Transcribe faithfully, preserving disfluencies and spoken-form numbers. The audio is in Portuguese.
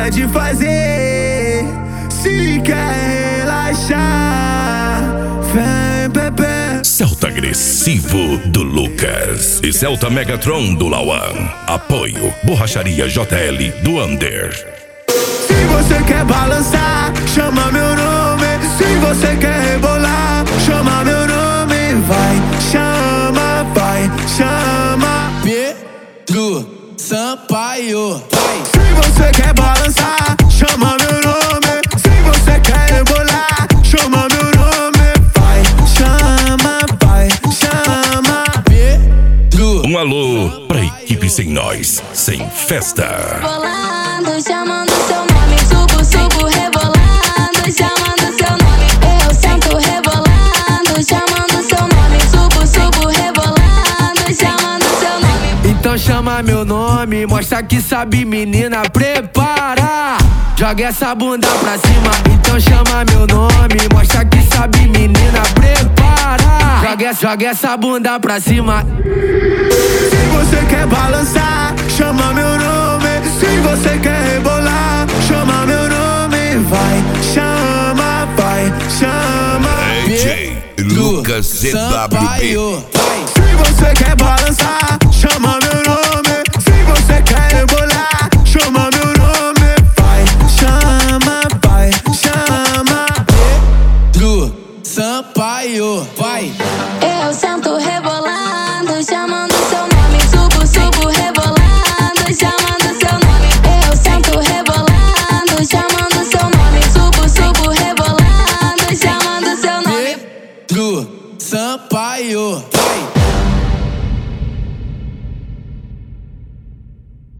pode fazer. Se quer relaxar, vem, bebê. Celta Agressivo do Lucas e Celta Megatron do Lauan. Apoio Borracharia J L do Under. Se você quer balançar, chama meu nome. Se você quer rebolar, chama meu nome. Vai, chama, vai, chama Pedro Sampaio. Vai. Se você quer balançar, chama meu nome. Se você quer rebolar, chama meu nome. Vai, chama, vai, chama Pedro. Um alô pra equipe sem nós, sem festa. Rebolando, chamando seu nome. Subo, subo, rebolando, chamando seu nome. Eu sento rebolando, chamando seu nome. Subo, subo, rebolando, chamando seu nome. Então chama meu nome, mostra que sabe, menina, prepara. Joga essa bunda pra cima. Então chama meu nome, mostra que sabe, menina, prepara. Joga, joga essa bunda pra cima. Se você quer balançar, chama meu nome. Se você quer rebolar, chama meu nome. Vai, chama, vai, chama D J Lucas C W B. Se você quer balançar, chama meu nome. Se você quer rebolar, chama meu nome. Vai, chama, vai, chama Pedro Sampaio. Vai. Eu sento rebolando, chamando seu nome. Subo, subo, rebolando, chamando seu nome. Eu sento rebolando, chamando seu nome. Subo, subo, rebolando, chamando seu nome. Pedro Sampaio. Vai.